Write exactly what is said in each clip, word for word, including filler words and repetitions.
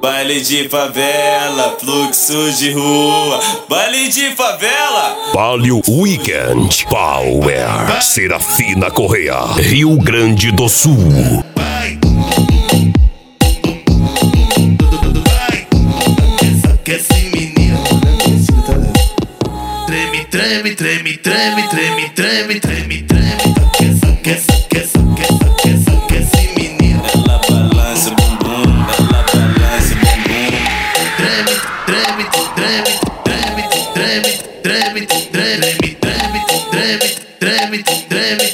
Baile de favela, fluxo de rua. Baile de favela. Baile Weekend Power. Serafina Correia, Rio Grande do Sul. Vai. Que esse menino treme, treme, treme, treme, treme, treme, treme, treme. Que essa, que essa, que essa, que essa, que esse menino. Ela balança o bumbum, ela balança o bumbum. Treme, treme, treme, treme, treme, treme, treme, treme, treme, treme, treme,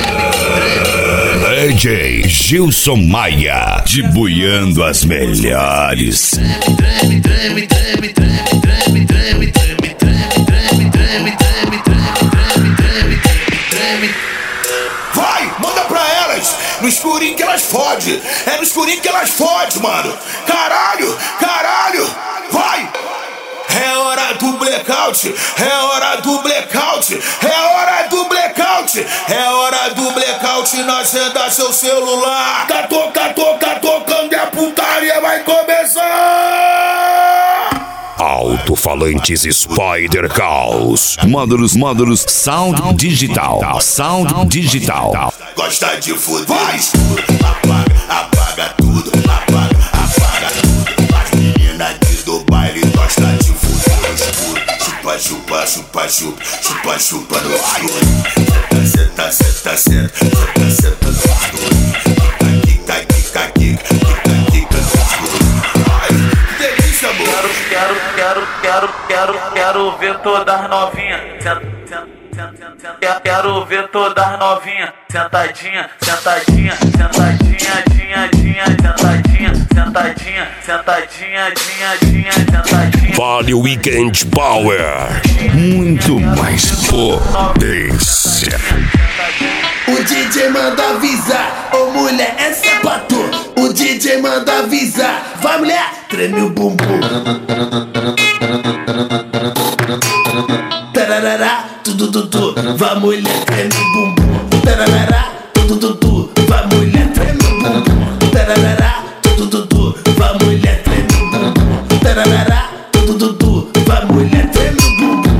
D J Gilson Maia, debuiando as melhores. treme, treme, treme, treme, treme, treme, treme, treme, treme, treme, treme, treme, treme, treme. Vai, manda pra elas, no escurinho que elas fodem. É no escurinho que elas fodem, mano. Caralho, caralho, vai. É hora do blackout, é hora do blackout, é hora do blackout, é hora do blackout na acenda seu celular. Tá tocando, tá tocando e a putaria vai começar. Alto-falantes Spider Caos. Módulos, módulos, sound digital, sound digital. Gosta de fuder, vai. Apaga, apaga tudo, apaga, apaga tudo. As meninas diz do baile gosta de fuder escuro. Chupa, chupa, chupa, chupa, chupa, chupa no escuro. Senta, senta, senta, senta, senta no escuro. Quica, quica, quica, quica, quica no escuro. Ai, que delícia, amor. Quero, quero, quero, quero, quero ver todas novinhas. Quero, quero ver todas novinhas. Sentadinha, sentadinha, sentadinha, dinha, dinha, sentadinha, sentadinha, sentadinha, dinha, dinha, sentadinha. Baile Weekend Power. Muito mais potência. O D J manda avisar, ô mulher, essa é pra tu. O D J manda avisar, vai mulher, treme o bumbum. Tararará, tudo, tudo, vai mulher, treme o bumbum. Tararará, tudo, tudo, vai mulher, treme o bumbum. Tararará, tudo, tudo, vai mulher, treme o bumbum. Tararará, tudo, tudo, vai mulher, treme o bumbum.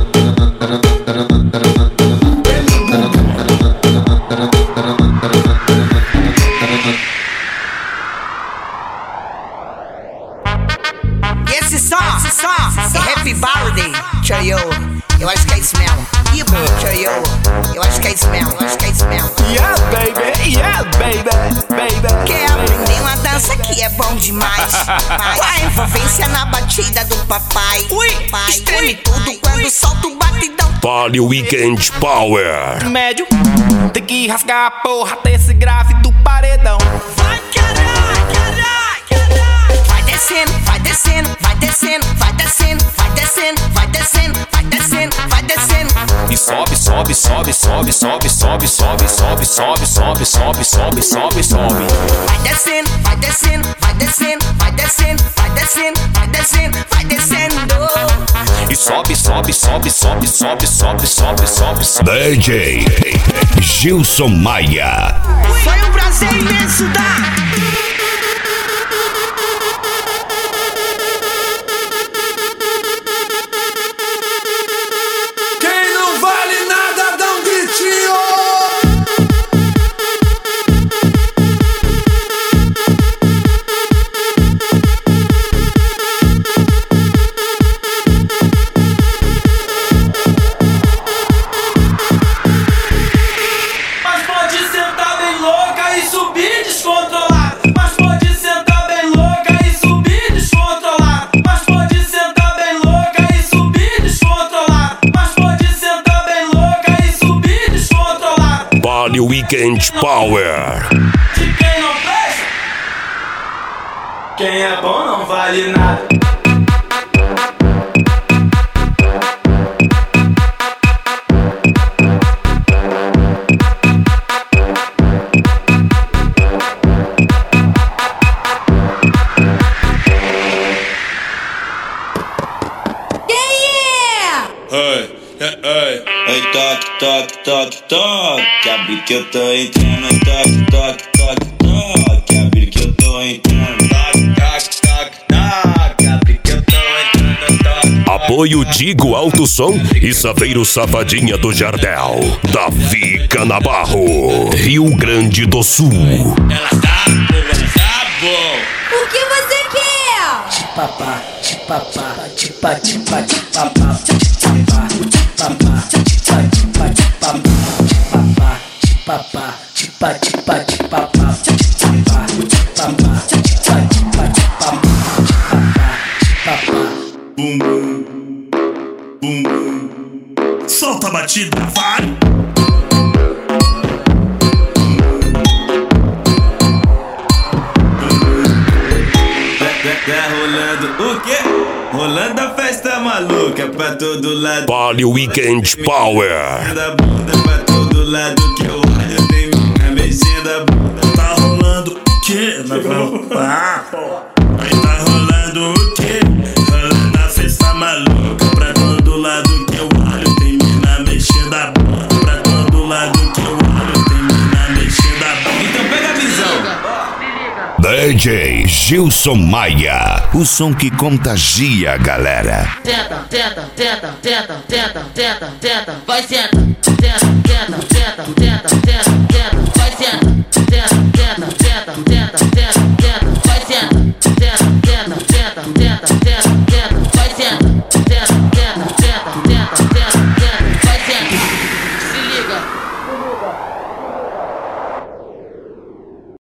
Esse som, esse som, é Happy Birthday, Choyo. Eu acho que é isso mesmo. Choyo, eu acho que é isso mesmo, eu acho que é isso mesmo. Yeah, baby, yeah, baby, baby. Quer aprender uma dança que é bom demais? Com a envolvência na batida do papai. Ui, estreme tudo quando solta o batidão. Baile Weekend Power. Médio, tem que rasgar a porra desse grave do paredão. Vai caralho, caralho, caralho. Vai descendo, vai descendo, vai descendo, vai descendo, vai descendo, vai descendo, vai descendo, vai descendo. E sobe, sobe, sobe, sobe, sobe, sobe, sobe, sobe, sobe, sobe, sobe, sobe, sobe, sobe. Vai descendo, vai descendo, vai descendo, vai descendo, vai descendo, vai descendo, vai descendo. E sobe, sobe, sobe, sobe, sobe, sobe, sobe, sobe, sobe. D J Gilson Maia. Foi um prazer imenso dar. Baile Weekend Power. De quem não presta, quem é bom não vale nada. Ai, ai, ai. Ai, toque, toque, toque, toque. Abre que eu tô entrando. Toque, toque, toque, toque. Abre que eu tô entrando. Toque, toque, toque, Apoio Digo Alto Som e Saveiro Safadinha do Jardel. Davi Canabarro, Rio Grande do Sul. Ela tá, ela tá bom. O que você quer? Tipapá, tipapá, tipa, tipa, tipapá, tipapá, tipapá, tipa, tipa, tipapá, tipapá, tipa, tipa, tipapá, tipapá, tipapá, tipa, tipa, tipapá, tipapá. Bum bum, bum bum. Solta a batida, vai. Tá rolando o quê? Rolando a festa maluca pra todo lado. Vale Weekend Power. Da bunda pra todo lado que eu olho tem minha mexendo a bunda. Tá rolando o quê? Nós vamos lá. Aí tá rolando o quê? Rolando a festa maluca pra todo lado que eu olho tem mina mexendo a bunda. Pra todo lado que eu olho tem mina mexendo a bunda. Então pega a visão. D J Gilson Maia, o som que contagia a galera. Tenta, tenta, tenta, tenta, tenta, tenta, tenta, vai senta, tenta, tenta, tenta, tenta, tenta, tenta, vai senta, tenta, tenta.